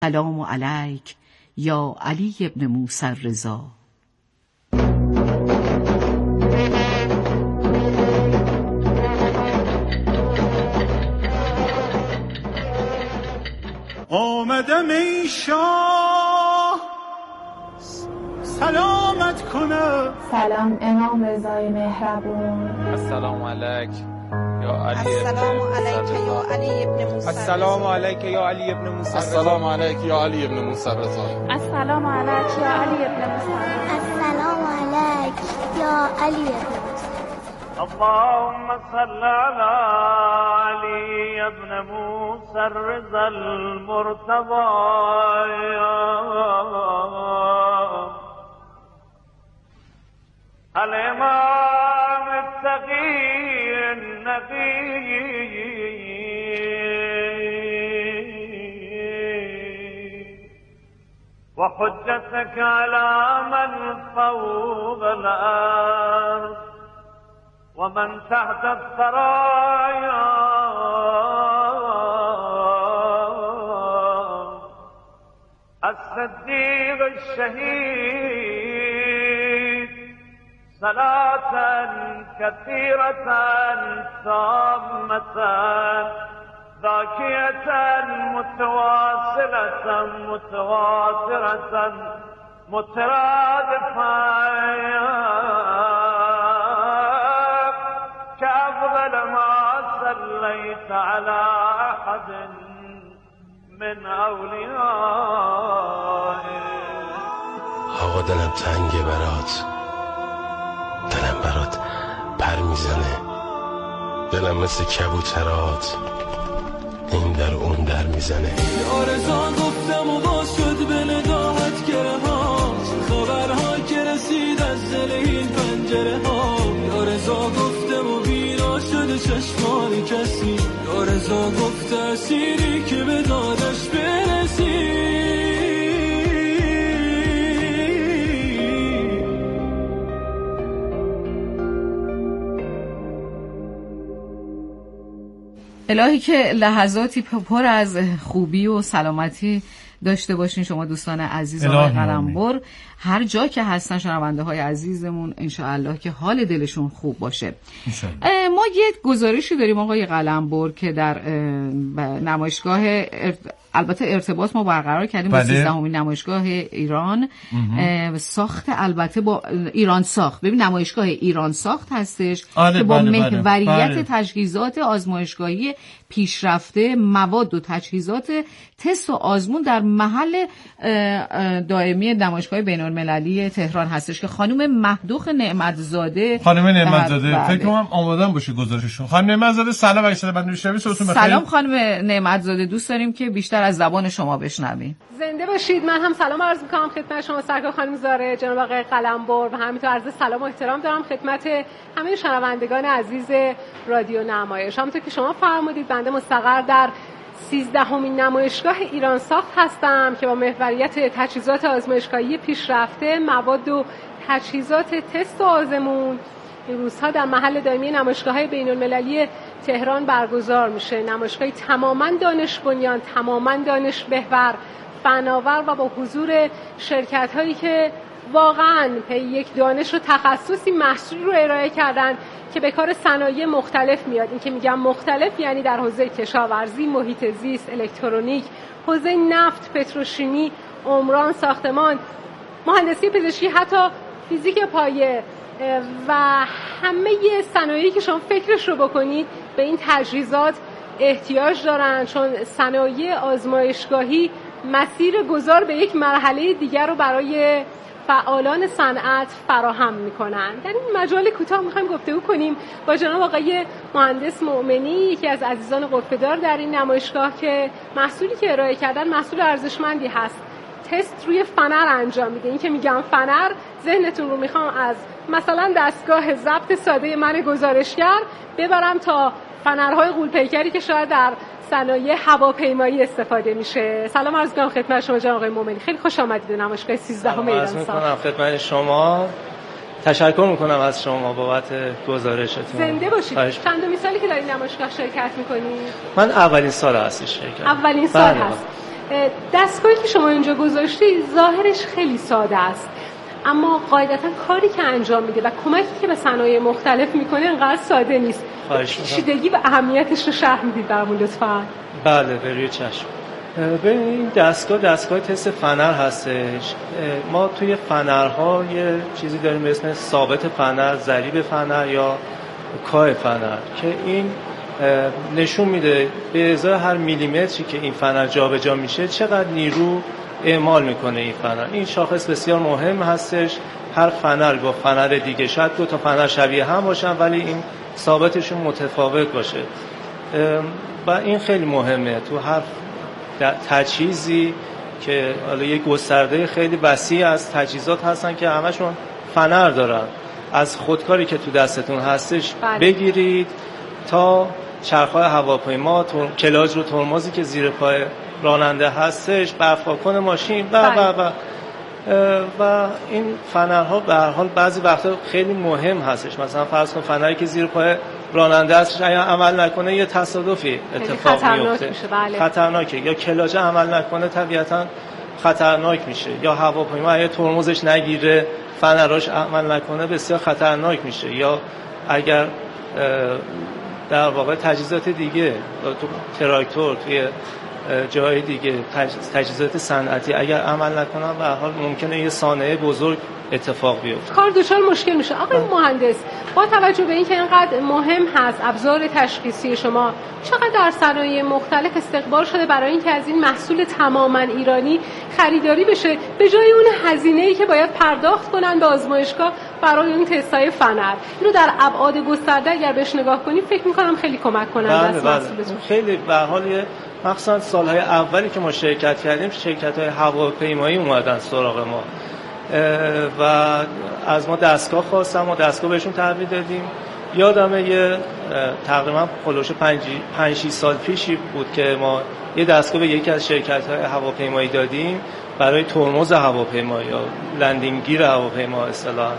سلام علیک یا علی ابن موسی الرضا. آمدم ای شاه سلامت کنم. سلام امام رضای مهربون. السلام علیک یا علی السلام علیک یا علی ابن موسی. السلام علیک یا علی ابن موسی. السلام علیک یا علی ابن موسی الرضا. السلام علیک یا علی ابن موسی. السلام علیک یا علی ابن موسی. اللهم صل على علي ابن موسى الرضا المرتضى الإمام التقي النبي وحجتك على من فوق الأرض ومن تحت الثرايا الصديق الشهيد صلاة كثيرة تامة ذاكية متواصلة متواترة مترادفة كأفضل ما صليت على أحد من أوليائه. آقا دلم تنگه برات، دلم برات پر میزنه، دلم مثل کبوترات این در اون در میزنه. آرزان گفتم و باز شد به نداهت گره ها، خبرها که رسید از دل این پنجره ها. آرزا گفتم و بینا شده چشمان کسی، آرزا گفت اسیری که به دادش برسی. الهی که لحظاتی پر از خوبی و سلامتی داشته باشین شما دوستان عزیز آقای قلمبر، هر جا که هستن شنونده های عزیزمون، انشاءالله که حال دلشون خوب باشه. ما یه گزارشی داریم آقای قلمبر که در نمایشگاه البته ارتباط ما برقرار کردیم با 13مین نمایشگاه ایران ساخت، البته با ایران ساخت. ببین نمایشگاه ایران ساخت هستش که با محوریت تجهیزات آزمایشگاهی پیشرفته، مواد و تجهیزات تست و آزمون در محل دائمی نمایشگاه بین‌المللی تهران هستش که خانم مهدوخ نعمتزاده فکر کنم آمادن باشه گزارششون. خانم نعمتزاده سلام، اگه صدا من میشنوید صوتتون بخیر. سلام خانم نعمتزاده، دوست داریم که بیشتر از زبان شما بشنویم. زنده باشید. من هم سلام عرض می‌کنم خدمت شما سرکار خانم زاره، جناب آقای قلمبر، و همینطور عرض سلام و احترام دارم خدمت همه شنوندگان عزیز رادیو نمایش. همونطور که شما فرمودید بنده مستقر در 13مین نمایشگاه ایران ساخت هستم که با محوریت تجهیزات آزمایشگاهی پیشرفته، مواد و تجهیزات تست و آزمون این روزها در محل دائمی نمایشگاه‌های بین‌المللی تهران برگزار میشه. نمایشگاهی تماماً دانش بنیان، تماماً دانش محور، فناور و با حضور شرکت‌هایی که واقعاً پی یک دانش و تخصصی محصول رو ارائه کردن که به کار صنایع مختلف میاد. این که میگم مختلف یعنی در حوزه کشاورزی، محیط زیست، الکترونیک، حوزه نفت، پتروشیمی، عمران، ساختمان، مهندسی پزشکی، حتی فیزیک پایه و همه صنایعی که شما فکرش رو بکنید به این تجهیزات احتیاج دارن، چون صنایع آزمایشگاهی مسیر گذار به یک مرحله دیگر رو برای فعالان صنعت فراهم میکنن. در این مجال کوتاه میخوایم گفتگو کنیم با جناب آقای مهندس مؤمنی، یکی از عزیزان غرفه‌دار در این نمایشگاه، که محصولی که ارائه کردن محصول ارزشمندی هست. تست روی فنر انجام میده. این که میگم فنر، ذهنتون رو میخوام از مثلا دستگاه ضبط ساده من گزارشگر ببرم تا فنرهای غول‌پیکری که شاید در صنایع هواپیمایی استفاده میشه. سلام عرض می‌کنم خدمت شما جناب آقای مومنی، خیلی خوش آمدید به نمایشگاه 13 ایران ساخت. می‌کنم خدمت شما، تشکر می‌کنم از شما بابت گزارشتون. زنده باشید. چندمین سالی که در این نمایشگاه شرکت می‌کنید؟ من اولین سال هستش شرکت. اولین سال هست. دستگاهی که شما اینجا گذاشتی ظاهرش خیلی ساده است، اما قاعدتا کاری که انجام میده و کمکی که به صنایع مختلف میکنه انقدر ساده نیست. پیچیدگی و اهمیتش رو شرح میدید برامون لطفاً؟ بله به روی چشم. ببین این دستگاه تست فنر هستش. ما توی فنرها یه چیزی داریم به اسم ثابت فنر، ضریب فنر یا کاه فنر که این نشون میده به ازای هر میلیمتری که این فنر جابجا میشه چقدر نیرو اعمال میکنه این فنر. این شاخص بسیار مهم هستش. هر فنر با فنر دیگه شاید دو تا فنر شبیه هم باشن ولی این ثابتشون متفاوت باشه و این خیلی مهمه تو هر تجهیزی که حالا یک گسترده خیلی وسیع از تجهیزات هستن که همشون فنر دارن. از خودکاری که تو دستتون هستش بگیرید تا چرخ‌های هواپیما، کلاج رو ترمزی که زیر پای راننده هستش، برف‌آکن ماشین و این فنرها به هر حال بعضی وقتا خیلی مهم هستش. مثلا فرض کن فنری که زیر پای راننده هستش اگه عمل نکنه یه تصادفی اتفاق میفته، خطرناکه. یا کلاج عمل نکنه طبیعتا خطرناک میشه. یا هواپیما اگه ترمزش نگیره، فنراش عمل نکنه بسیار خطرناک میشه. یا اگر در واقع تجهیزات دیگه تو تراکتور توی جای دیگه تجهیزات صنعتی اگر عمل نکنن به هر حال ممکنه یه صانعه بزرگ اتفاق بیفته، کار دچار مشکل میشه. آقای مهندس، با توجه به اینکه اینقدر مهم هست ابزار تشخیصی شما، چقدر در صنایع مختلف استقبال شده برای اینکه از این محصول تماما ایرانی خریداری بشه به جای اون هزینه‌ای که باید پرداخت کنن به آزمایشگاه برای این تست‌های فنر؟ اینو در ابعاد گسترده اگر بهش نگاه کنیم فکر می‌کنم خیلی کمک کننده است محصولتون. خیلی به هر حال مخصوصا سالهای اولی که ما شرکت کردیم شرکت‌های هواپیمایی اومدن سراغ ما و از ما دستگاه خواستن، ما دستگاه بهشون تحویل دادیم. یادمه یه تقریبا خلوش 5-6 سال پیشی بود که ما یه دستگاه به یکی از شرکت‌های هواپیمایی دادیم برای ترمز هواپیما یا لندینگ گیر هواپیما اصطلاحاً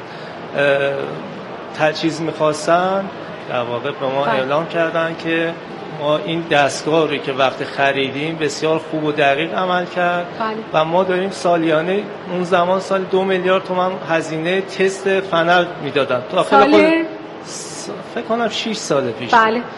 تجهیز می‌خواستن. در واقع به ما اعلام کردن که ما این دستگاه رو که وقت خریدیم بسیار خوب و دقیق عمل کرد و ما داریم سالیانه اون زمان سال 2 میلیارد تومان هزینه تست فنر میدادن داخل خود فکر کنم 6 سال پیش.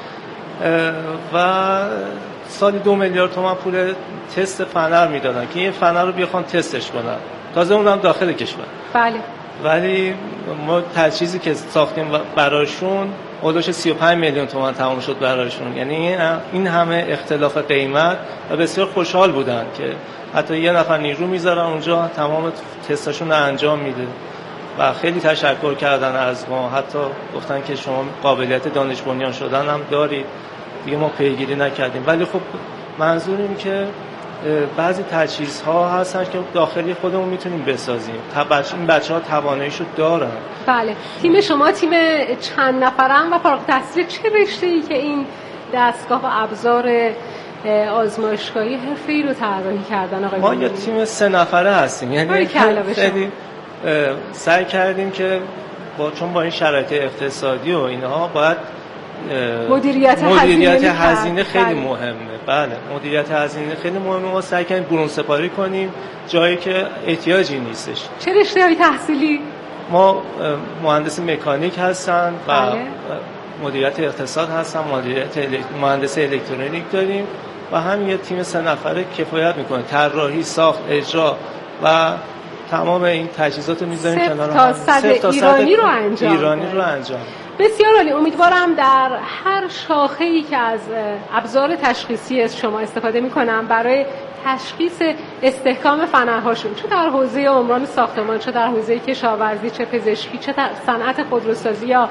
و سالی 2 میلیارد تومان پول تست فنر میدادن که این فنر رو بیخوان تستش کنن، تازه اونم داخل کشور. ولی ما تجهیزی که ساختیم براشون حدود 35 میلیون تومان تمام شد براشون. یعنی این همه اختلاف قیمت و بسیار خوشحال بودن که حتی یه نفر نیرو میذارن اونجا تمام تستاشون رو انجام میده و خیلی تشکر کردن از ما. حتی گفتن که شما قابلیت دانش بنیان شدن هم دارید. دیگه ما پیگیری نکردیم ولی خب منظور اینه که بعضی تجهیزها هستن که داخلی خودمون میتونیم بسازیم. این بچه‌ها تواناییشو دارن. بله. تیم شما تیم چند نفرن و فارغ التحصیل چه رشته‌ای که این دستگاه و ابزار آزمایشگاهی حرفه‌ای رو طراحی کردن آقای ما یه تیم 3 نفره هستیم. یعنی خیلی سعی کردیم که چون با این شرایط اقتصادی و اینها باید مدیریت هزینه خیلی مهمه. بله مدیریت هزینه خیلی مهمه. ما سعی کنیم برون سپاری کنیم جایی که احتیاجی نیستش. چه رشته‌های تحصیلی؟ ما مهندس مکانیک هستن و مدیریت اقتصاد هستن، مهندس الکترونیک داریم و همین یه تیم 3 نفره کفایت میکنه. طراحی، ساخت، اجرا و تمام این تجهیزات رو میذاریم کنار هم. 0 تا 100 ایرانی رو انجام. بسیار عالی. امیدوارم در هر شاخه‌ای که از ابزار تشخیصی از شما استفاده می‌کنم برای تشخیص استحکام فنرهاشون، چه در حوزه عمران ساختمان، چه در حوزه کشاورزی، چه پزشکی، چه در صنعت خودروسازی یا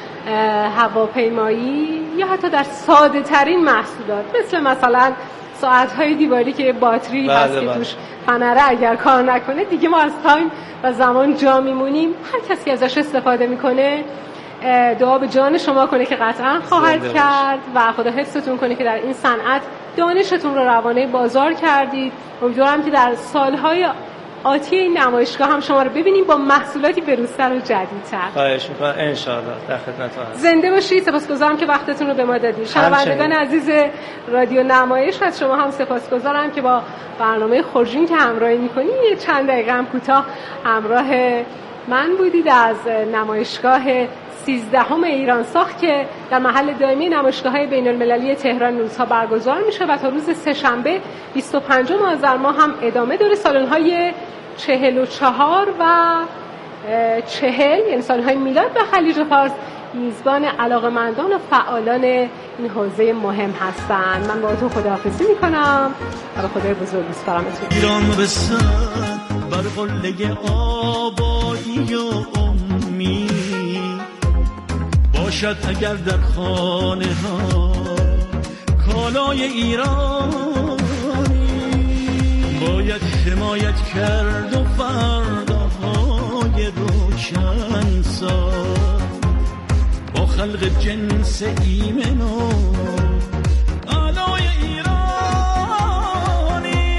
هواپیمایی، یا حتی در ساده ترین محصولات مثلا ساعت‌های دیواری که باتری هست که توش فنره اگر کار نکنه دیگه ما از تایم و زمان جا میمونیم. هر کسی ازش استفاده میکنه دعا به جان شما کنه که قطعا خواهد کرد و خدا حفظتون کنه که در این صنعت دانشتون رو روانه بازار کردید. امیدوارم که در سالهای آتی این نمایشگاه هم شما رو ببینیم با محصولاتی بروزتر و جدیدتر. خواهش می‌کنم، ان شاءالله در خدمتتون هستم. زنده باشید. سپاسگزارم که وقتتون رو به ما دادید. شنوندگان عزیز رادیو نمایش، از شما هم سپاسگزارم که با برنامه خورجین که همراهی می‌کنید. یه چند دقیقه هم کوتاه همراه من بودید از نمایشگاه 13 ایران ساخت که در محل دائمی نمایشگاه‌های بین‌المللی تهران روزها برگزار میشه و تا روز سه‌شنبه 25 آذر ماه هم ادامه داره. سالن‌های 44 و 40 یعنی سالن‌های میلاد و خلیج فارس میزبان علاقه‌مندان و فعالان این حوزه مهم هستند. من باهاتون خداحافظی میکنم و به خدای بزرگ میسپارمتون. ایران به صد بر قله آبادی و امید باشد اگر در خانه ها کالای ایرانی باید حمایت کرد و فرداهای روشن ساز با خلق جنس ایمن و علای ایرانی.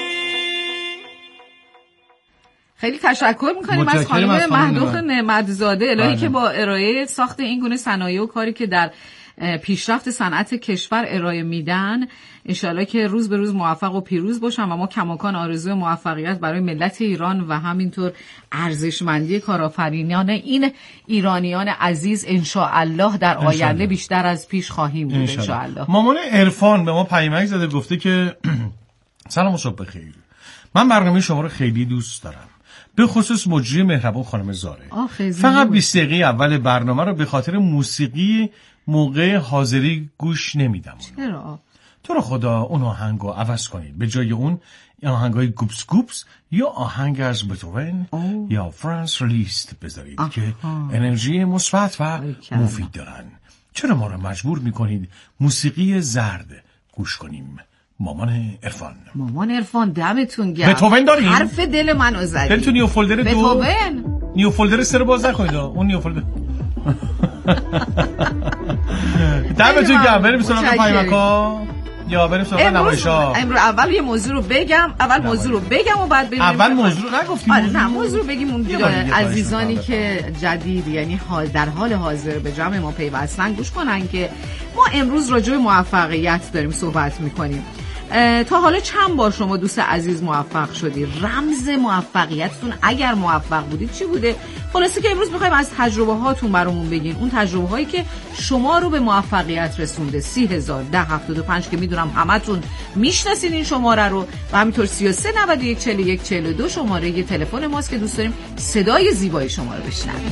خیلی تشکر میکنیم از خانم مهدوخ نعمت‌زاده الهی که با ارائه ساخت این گونه صنایع و کاری که در پیشرفت صنعت کشور ارائه میدن انشالله که روز به روز موفق و پیروز باشن و ما کماکان آرزوی موفقیت برای ملت ایران و همینطور ارزشمندی کارآفرینان این ایرانیان عزیز انشالله در آینده بیشتر از پیش خواهیم بود انشالله. مامان عرفان به ما پیامک زده گفته که سلام و صبح بخیر، من برنامه شما رو خیلی دوست دارم، به خصوص مجری مهربان خانم زاره. فقط 20 دقیقه اول برنامه رو به خاطر موسیقی موقع حاضری گوش نمیدم. چرا؟ تو رو خدا اون آهنگ رو عوض کنید، به جای اون آهنگای گوبس گوبس یا آهنگ از بتوون یا فرانس لیست بذارید که انرژی مثبت و مفید دارن. چرا ما رو مجبور میکنید موسیقی زرد گوش کنیم؟ مامان عرفان. مامان عرفان دمتون گرم. بتوون داریم؟ حرف دل منو زدی. دل تو نیو فولدر دو. بتوون. نیو فولدر 3 رو باز نکنید. اون نیو فولدر. دمتون گرم. بریم سراغ پیامک‌ها یا بریم سراغ نمایش‌ها. امروز اول یه موضوع رو بگم. و بعد بریم. اول موضوع نگفتیم. نه موضوع بگیم اون عزیزانی که جدید یعنی در حال حاضر به جمع ما پیوستن گوش کنن که ما امروز راجع به موفقیت داریم صحبت می‌کنیم. تا حالا چند بار شما دوست عزیز موفق شدی؟ رمز موفقیتتون اگر موفق بودید چی بوده؟ خلاصه که امروز میخوایم از تجربه هاتون برامون بگین، اون تجربه هایی که شما رو به موفقیت رسونده. 30,1075 که میدونم همتون میشناسین این شماره رو و همینطور 33 91 41 42 شماره یه تلفن ماست که دوست داریم صدای زیبای شما رو بشنویم.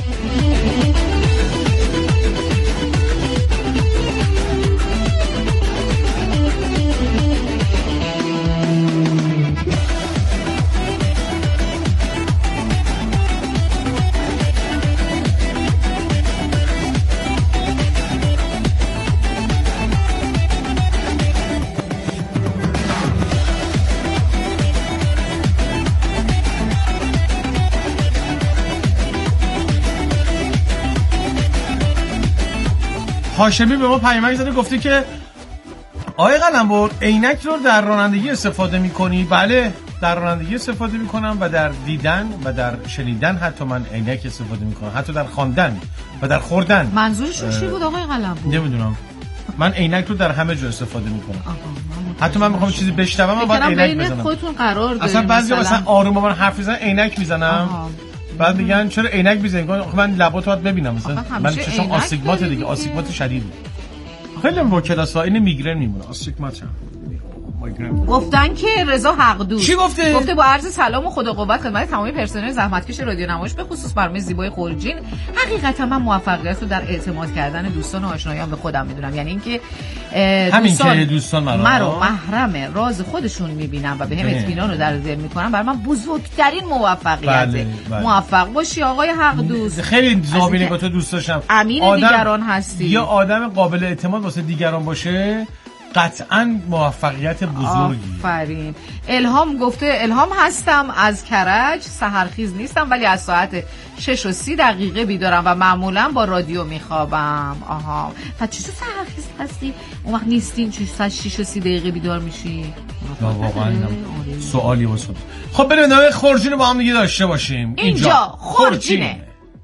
هاشمی به ما پیامک زده گفته که آقای قلمبر عینک رو در رانندگی استفاده می‌کنی؟ بله در رانندگی استفاده می‌کنم و در دیدن و در شنیدن حتی من عینک استفاده می‌کنم، حتی در خواندن و در خوردن. منظورشون چی بود آقای قلمبر؟ نمیدونم. من عینک رو در همه جا استفاده می‌کنم. حتی من می‌خوام چیزی بشنوم باید عینک بزنم. خودتون قرار دارید اصلا بعضی مثلا آروم با من حرف می‌زنن عینک می‌زنم. بعد میگن چرا عینک می‌زنی؟ من لباتو باید ببینم مثلا من چشم آستیگمات دیگه، آستیگمات شدید. خیلی با کلاس‌ها این میگرن میمونه، آستیگمات. گفتن که رضا حقدوست. چی گفته؟ گفته با عرض سلام و خدا قوت خدمت تمامی پرسنل زحمتکش رادیو نمایش به خصوص برنامه زیبای خورجین. حقیقتا من موفقیت رو در اعتماد کردن دوستان و آشنایان به خودم میدونم. یعنی اینکه دوستان مرا محرم راز خودشون میبینم و بهم اطمینان رو در ذهن میکنم، برای من بزرگترین موفقیته. بله. موفق باشی آقای حقدوست. خیلی زابینه با تو دوست داشتم. امین دیگران هستی. یا آدم قابل اعتماد واسه دیگران باشه قطعاً موفقیت بزرگی. آفرین. الهام گفته الهام هستم از کرج، سحرخیز نیستم ولی از ساعت 6:30 بیدارم و معمولا با رادیو میخوابم. آها، پس چطور سحرخیز هستی؟ اون وقت نیستین چون ساعت 6:30 بیدار میشی؟ واقعا سوالی واسه. خب بریم نوع خورجین رو با هم دیگه داشته باشیم. اینجا خورجینه.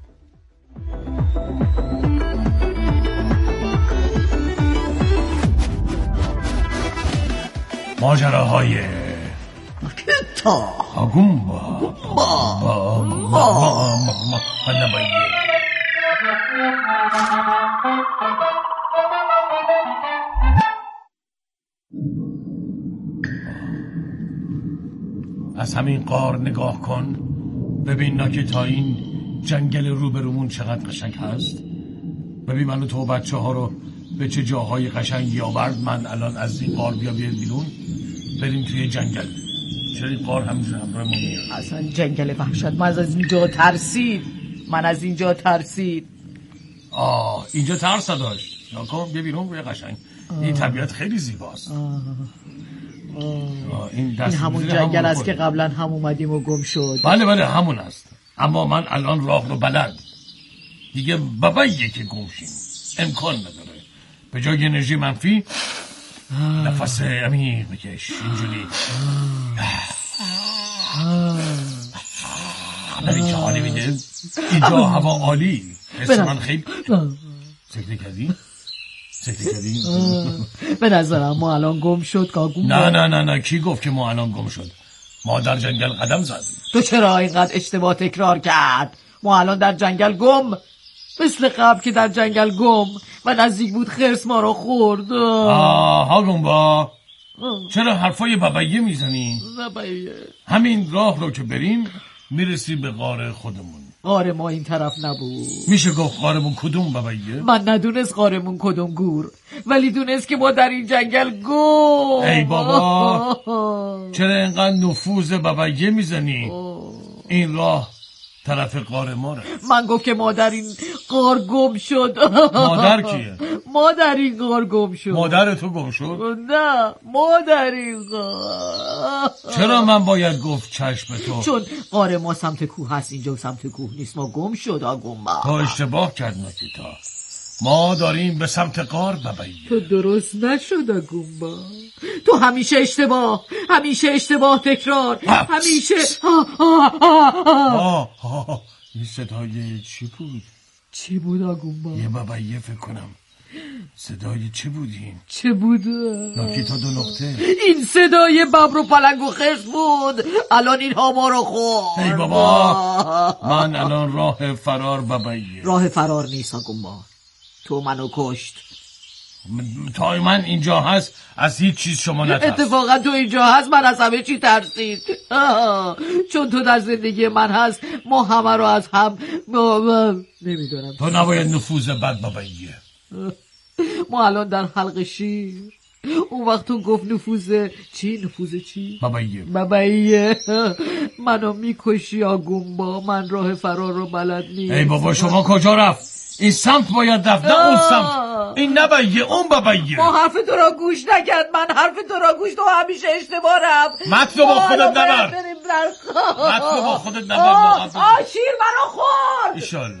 ماجراهای تا آگومبا از همین غار نگاه کن، ببین که تا این جنگل روبرومون چقدر قشنگ هست. ببین من و تو بچه ها رو به چه جاهای قشنگی آورد. من الان از این غار بیام بیرون بریم توی جنگل. چرا این غار همینجور همراهمون میاد؟ اصلا جنگل وحشت. من از اینجا ترسید. اینجا ترس داشت. ناکن بیا بیرون روی قشنگ. این طبیعت خیلی زیباست. این همون جنگل است که قبلا هم اومدیم و گم شد. بله همون است. اما من الان راه رو بلد دیگه باباییه که گم شیم. امکان نداره. به جای انرژی منفی نفس عمیق بکش. اینجوری ببین چه حالی میده. اینجا هوا عالی. حس من خیلی سکته کردی؟ به نظرم ما الان گم شد کاگوم. نه کی گفت که ما الان گم شد؟ ما در جنگل قدم زدیم. تو چرا اینقدر اشتباه تکرار کرد؟ ما الان در جنگل گم، مثل قبل که در جنگل گم و نزدیک بود خرس ما رو خورد. هاگومبا چرا حرفای باباییه میزنی؟ همین راه رو که بریم میرسی به غار خودمون. غار ما این طرف نبود. میشه گفت غارمون کدوم باباییه؟ من ندونست غارمون کدوم گور، ولی دونست که ما در این جنگل گم. ای بابا چرا اینقدر نفوذ باباییه میزنی؟ این راه طرف غار ما رفت. من گفت که مادر این غار گم شد. مادر کیه؟ مادر این غار گم شد. مادر تو گم شد؟ نه مادر این غار. چرا من باید گفت چشم تو؟ چون غار ما سمت کوه هست، اینجا سمت کوه نیست. ما گم شد آگومبا. تو اشتباه کرد نکیتا. ما داریم به سمت غار بباییم. تو درست نشد آگومبا. تو همیشه اشتباه تکرار. همیشه این صدای چی بود آگومبا؟ یه باباییه فکر کنم. صدای چه بودین؟ چه بود؟ ناکیتا 2 نقطه. این صدای ببر و پلنگ و خرس بود. الان اینها ما رو خورد. ای بابا من الان راه فرار باباییه. راه فرار نیست آگومبا. تو منو کشت. تا من اینجا هست از هیچ چیز شما نترس. اتفاقا تو اینجا هست من از همه چی ترسید. چون تو در زندگی من هست ما همه رو از هم نمیدونم. تو نباید نفوذ بد باباییه. ما الان در حلق شیر. اون وقت تو گفت نفوذ چی؟ باباییه. منو میکشی آگومبا. من راه فرار رو بلد نیست. ای بابا شما کجا رفت؟ این سمت باید رفت نه اون سمت. این نباییه اون باباییه. ما حرف تو را گوش نکرد. من حرف تو را گوش. تو همیشه اشتباه رفت. متن با خودت نبر. شیر منو خورد. ایشالله.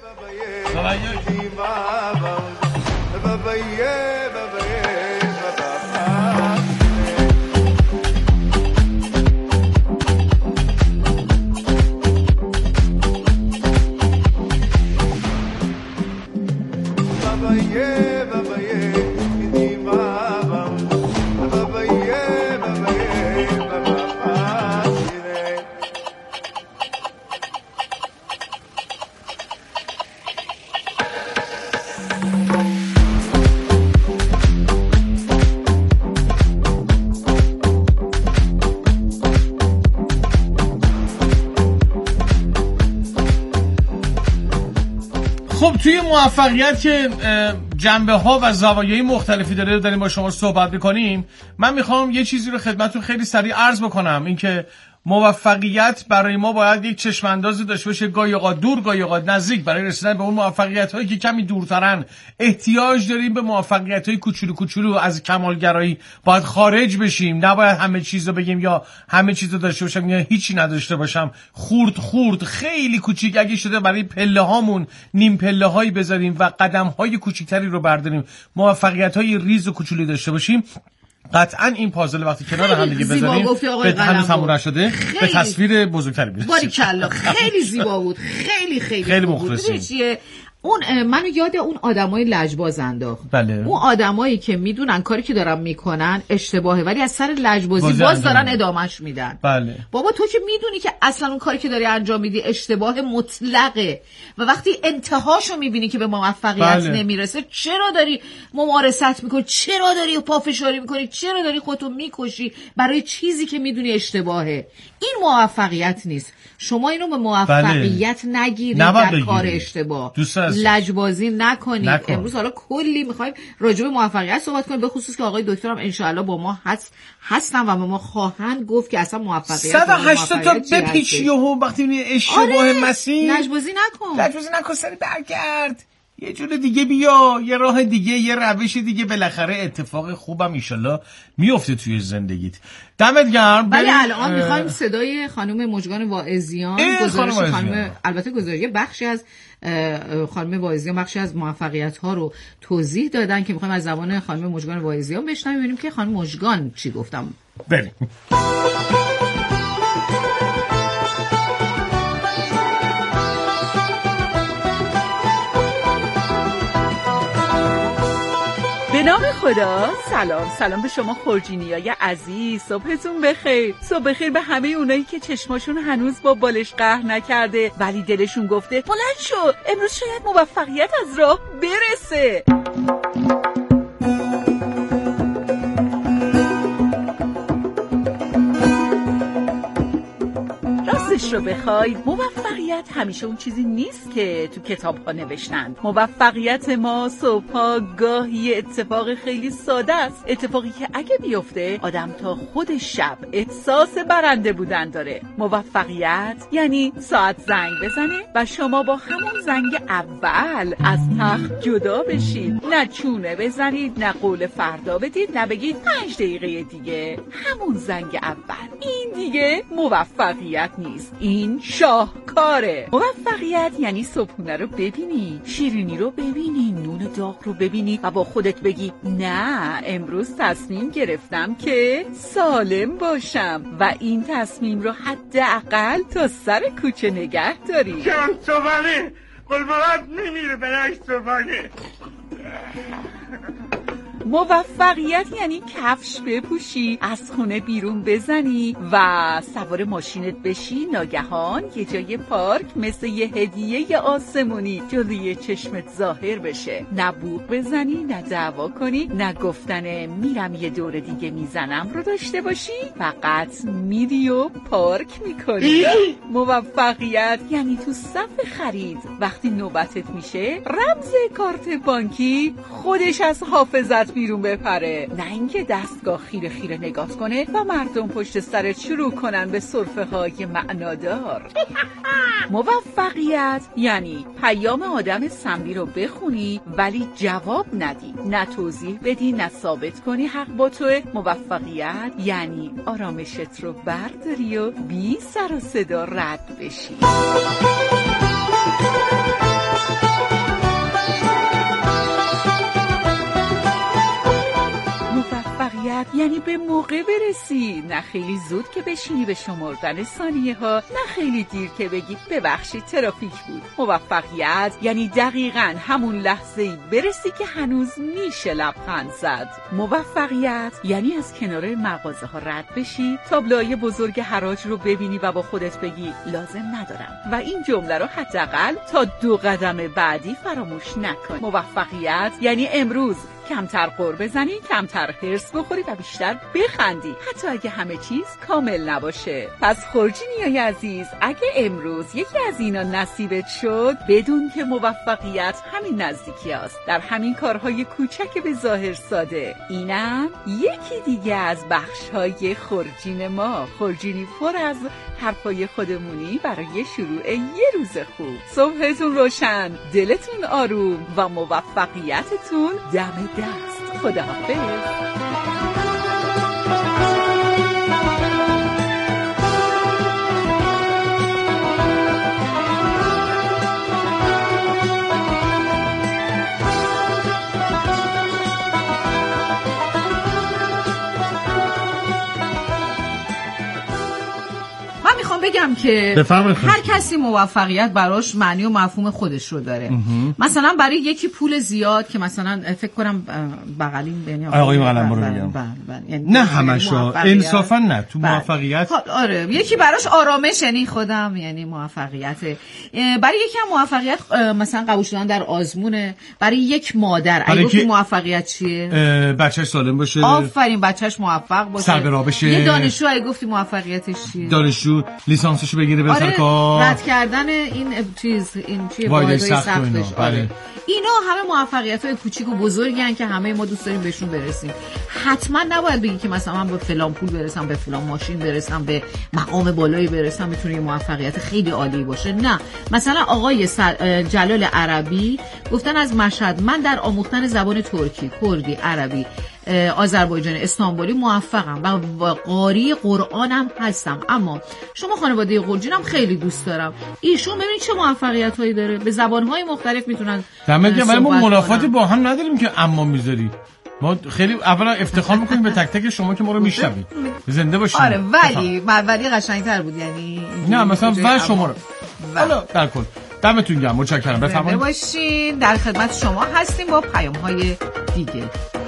خب توی موفقیت که جنبه ها و زوایای مختلفی داره داریم با شما صحبت میکنیم. من میخوام یه چیزی رو خدمتتون خیلی سریع عرض بکنم. اینکه موفقیت برای ما باید یک چشم اندازی داشته باشه، گاهی اوقات دور گاهی اوقات نزدیک. برای رسیدن به اون موفقیت هایی که کمی دورترن احتیاج داریم به موفقیت های کوچولو کوچولو. از کمالگرایی باید خارج بشیم، نباید همه چیز رو بگیم یا همه چیز رو داشته باشم یا هیچی نداشته باشم. خورد خیلی کوچیک اگه شده برای پله هامون نیم پله هایی بذاریم و قدم های کوچیکتری رو برداریم، موفقیت های ریز و کوچولی داشته باشیم، قطعا این پازل وقتی کنار هم دیگه بذاریم به هنوز تموم نشده به تصویر بزرگتری میرسیم. باریکلا، خیلی زیبا بود، خیلی مخلصی. اون منو یاد اون آدمای لجباز انداخت. بله. اون آدمایی که میدونن کاری که دارن میکنن اشتباهه ولی از سر لجبازی باز دارن ادامهش میدن. بله. بابا تو که میدونی که اصلا اون کاری که داری انجام میدی اشتباه مطلقه و وقتی انتهاشو میبینی که به موفقیت نمیرسه چرا داری ممارست میکنی؟ چرا داری پافشاری میکنی؟ چرا داری خودتو میکشی برای چیزی که میدونی اشتباهه؟ این موفقیت نیست. شما اینو به موفقیت نگیرید در کار اشتباه. لجبازی نکنید. امروز حالا کلی میخوایم راجع به موفقیت صحبت کنیم، به خصوص که آقای دکترم انشاءالله با ما هستن و به ما خواهند گفت که اصلا موفقیت 180 تا بپیچی و وقتی میبینی اشتباه مسیر لجبازی نکن، سری برگرد، یه جور دیگه بیا، یه راه دیگه، یه روش دیگه، بالاخره اتفاق خوبم ایشالله میفته توی زندگیت. دمت گرم. ولی الان میخوایم صدای خانم مژگان واعظیان، گزارش خانم، البته گزارش بخشی از خانم واعظیان، بخشی از موفقیت ها رو توضیح دادن که میخوایم از زبان خانم مژگان واعظیان بشنویم، ببینیم که خانم مژگان چی گفتم. بریم. به نام خدا. سلام به شما خورجینیای عزیز، صبحتون بخیر. صبح بخیر به همه اونایی که چشماشون هنوز با بالش قهر نکرده ولی دلشون گفته بلند شو، امروز شاید موفقیت از راه برسه. راستش رو بخواید موفقیت همیشه اون چیزی نیست که تو کتاب ها نوشتن. موفقیت ما صبحها گاهی اتفاق خیلی ساده است، اتفاقی که اگه بیفته آدم تا خود شب احساس برنده بودن داره. موفقیت یعنی ساعت زنگ بزنه و شما با همون زنگ اول از تخت جدا بشید، نه چونه بزنید، نه قول فردا بدید، نه بگید 5 دقیقه دیگه. همون زنگ اول، این دیگه موفقیت نیست، این شاهکاره. موفقیت یعنی صبحونه رو ببینی، شیرینی رو ببینی، نون داغ رو ببینی و با خودت بگی نه، امروز تصمیم گرفتم که سالم باشم و این تصمیم رو حداقل تا سر کوچه نگه داری. چند صبحانه قلبات نمیره برای صبحانه. موفقیت یعنی کفش بپوشی، از خونه بیرون بزنی و سوار ماشینت بشی، ناگهان یه جای پارک مثل یه هدیه آسمونی جلوی چشمت ظاهر بشه. نه بوق بزنی، نه دعوا کنی، نه گفتن میرم یه دور دیگه میزنم رو داشته باشی، فقط میری و پارک میکنی. موفقیت یعنی تو صف خرید وقتی نوبتت میشه رمز کارت بانکی خودش از حافظت بیرون بپره، نه اینکه دستگاه خیره خیره نگات کنه و مردم پشت سرت شروع کنن به سرفه های معنادار. موفقیت یعنی پیام آدم سمی رو بخونی ولی جواب ندی، نه توضیح بدی، نه ثابت کنی حق با توه. موفقیت یعنی آرامشت رو برداری و بی سر و صدا رد بشی. موفقیت یعنی به موقع برسی، نه خیلی زود که بشینی به شمردن ثانیه ها، نه خیلی دیر که بگی ببخشید ترافیک بود. موفقیت یعنی دقیقاً همون لحظه‌ای برسی که هنوز میشه لبخند زد. موفقیت یعنی از کنار مغازه ها رد بشی، تابلوهای بزرگ حراج رو ببینی و با خودت بگی لازم ندارم و این جمله رو حداقل تا 2 قدم بعدی فراموش نکن. موفقیت یعنی امروز کمتر غر بزنی، کمتر هرس بخوری و بیشتر بخندی، حتی اگه همه چیز کامل نباشه. پس خورجینیای عزیز، اگه امروز یکی از اینا نصیبت شد، بدون که موفقیت همین نزدیکی است، در همین کارهای کوچک به ظاهر ساده. اینم یکی دیگه از بخش‌های خورجین ما، خورجینی پر از حرفای خودمونی برای شروع یه روز خوب. صبحتون روشن، دلتون آروم و موفقیتتون دم دست. خداحافظ. بگم که هر کسی موفقیت براش معنی و مفهوم خودش رو داره. مثلا برای یکی پول زیاد که مثلا فکر کنم بغلین بین آقای قلمبر رو میگم، نه همشا انصافا نه تو موفقیت. آره یکی براش آرامش، یعنی خودم یعنی موفقیته. برای یکی هم موفقیت مثلا قبول شدن در آزمونه. برای یک مادر اگه گفتی موفقیت چیه؟ بچه‌ش سالم باشه. آفرین، بچه‌ش موفق باشه. سربرا بشه. یه دانشجو اگه گفتی موفقیتش چیه؟ دانشجو لیسانسشو بگیره به سر کار، رد کردن این چیه واحدهای سختش. بله. اینا همه موفقیت‌های کوچیک و بزرگی هستن که همه ما دوست داریم بهشون برسیم. حتما نباید بگی که مثلا من به فلان پول برسم، به فلان ماشین برسم، به مقام بالایی برسم میتونه یه موفقیت خیلی عالی باشه. نه، مثلا آقای جلال عربی گفتن از مشهد، من در آموختن زبان ترکی، کردی، عربی، آذربایجانی، استانبولی موفقم و قاری قرآنم هستم. اما شما خانواده قرجینم خیلی دوست دارم. ایشون ببینید چه موفقیت‌هایی داره، به زبان‌های مختلف میتونن ولی ما منافاتی با هم نداریم که اما میذاری. ما خیلی اولا افتخار میکنیم به تک تک شما که ما رو میشنوید. زنده باشید. آره ولی قشنگ‌تر بود، یعنی نه مثلا و شما رو حالا در کل دمتون گرم، متشکرم. بفرمایید. باشین، در خدمت شما هستیم با پیام‌های دیگه.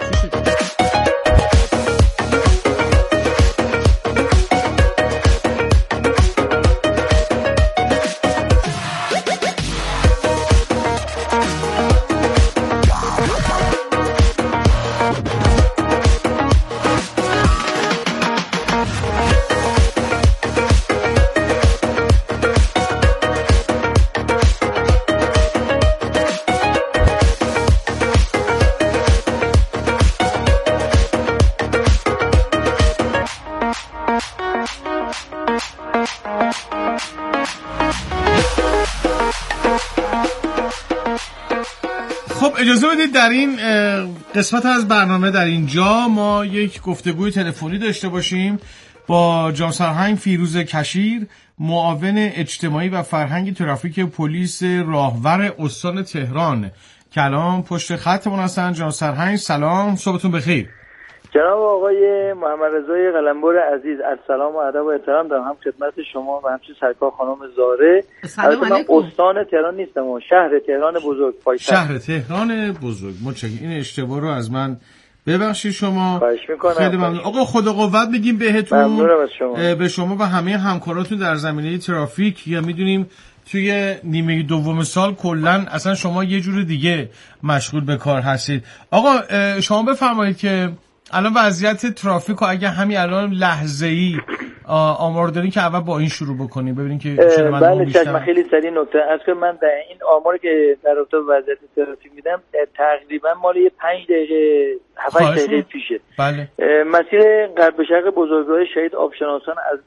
اجازه بدید در این قسمت از برنامه در اینجا ما یک گفتگوی تلفنی داشته باشیم با جناب سرهنگ فیروز کشیر، معاون اجتماعی و فرهنگ ترافیک پلیس راهور استان تهران که الان پشت خطمون هستن. جناب سرهنگ سلام، صبحتون بخیر. جناب آقای محمد رضای قلمبر عزیز، السلام و ادب و احترام دارم هم خدمت شما و همچنین سرکار خانم زاره. سلام علیکم. من استان تهران نیستم، شهر تهران بزرگ، پایتخت شهر تهران بزرگ. متشکرم. این اشتباه رو از من ببخشید شما. خواهش میکنم. خیلی ممنون. آقا خدا قوت میگیم بهتون. ممنونم از شما. به شما و همه همکاراتون در زمینه ترافیک. یا میدونیم توی نیمه دوم سال کلا اصلا شما یه جور دیگه مشغول به کار هستید. آقا شما بفرمایید که الان وضعیت ترافیک و اگه همین الان لحظه‌ای آمار دارین که اول با این شروع بکنیم ببینین که بله چشم. خیلی سریع نکته از که من در این آماری که در رابطه با وضعیت ترافیک میدم تقریبا مال 5 دقیقه 7 دقیقه پیشه. بله. مسیر غرب شرق بزرگراه شهید آبشناسان از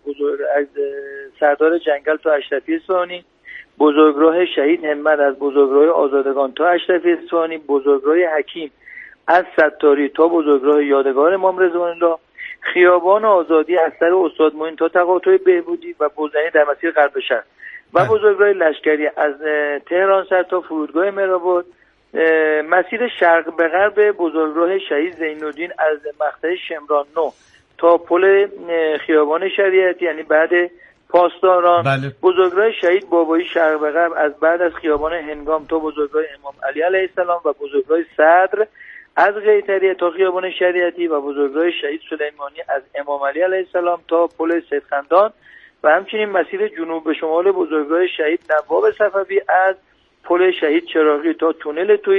سردار جنگل تا اشرفی اصفهانی، بزرگراه شهید همت از بزرگراه آزادگان تا اشرفی اصفهانی، بزرگراه حکیم از ستاری تا بزرگراه یادگار امام رضوان الله، خیابان آزادی از سر استاد معین تا تقاطع بهبودی و بزنی در مسیر غرب شهر و بزرگراه لشکری از تهران سر تا فرودگاه مهرآباد، مسیر شرق به غرب بزرگراه شهید زین‌الدین از مقطع شمران 9 تا پل خیابان شریعتی یعنی بعد پاسداران. بله. بزرگراه شهید بابایی شرق به غرب از بعد از خیابان هنگام تا بزرگراه امام علی علیه السلام و بزرگراه صدر از قیطریه تا خیابان شریعتی و بزرگراه شهید سلیمانی از امام علی علیه السلام تا پل سیدخندان و همچنین مسیر جنوب به شمال بزرگراه شهید نواب صفوی از پل شهید چراغی تا تونل توحید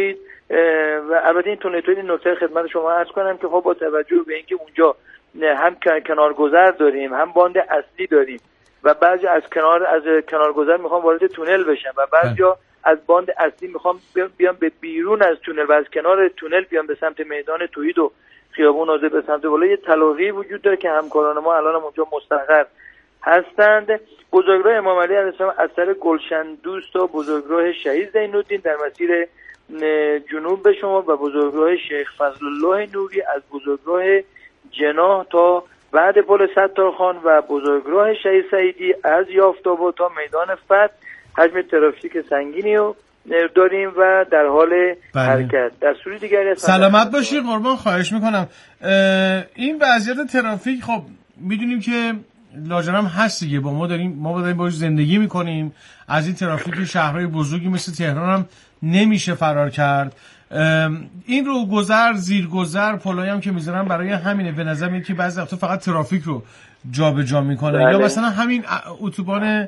و البته این تونل نکته خدمت شما عرض کنم که خب با توجه به اینکه اونجا هم کنارگذر داریم هم باند اصلی داریم و بعضی از کنارگذر میخوام وارد تونل بشن و بعضیا از باند اصلی میخوام بیان به بیرون از تونل و از کنار تونل بیان به سمت میدان توحید و خیابون آزاد به سمت بالا. یه تلاقی وجود داره که همکاران ما الان اونجا مستقر هستند. بزرگراه امام علی علیه السلام از سر گلشن دوست تا بزرگراه شهید زین‌الدین در مسیر جنوب به شما و بزرگراه شیخ فضل الله نوری از بزرگراه جناح تا بعد پل ستارخان و بزرگراه شهید سعیدی از یافت‌آباد تا میدان فتح حجم ترافیک سنگینی رو داریم و در حال حرکت. دستوری دیگری سلامت باشی قربان، خواهش میکنم. این وضعیت ترافیک خب میدونیم که لاجرم هست دیگه، ما داریم باش زندگی میکنیم. از این ترافیک شهرهای بزرگی مثل تهران هم نمیشه فرار کرد. این رو گذر زیرگذر پلایی هم که میذارن برای همینه. به نظر میاد که بعضی وقتا فقط ترافیک رو جابجا میکنه. یا مثلا همین اتوبان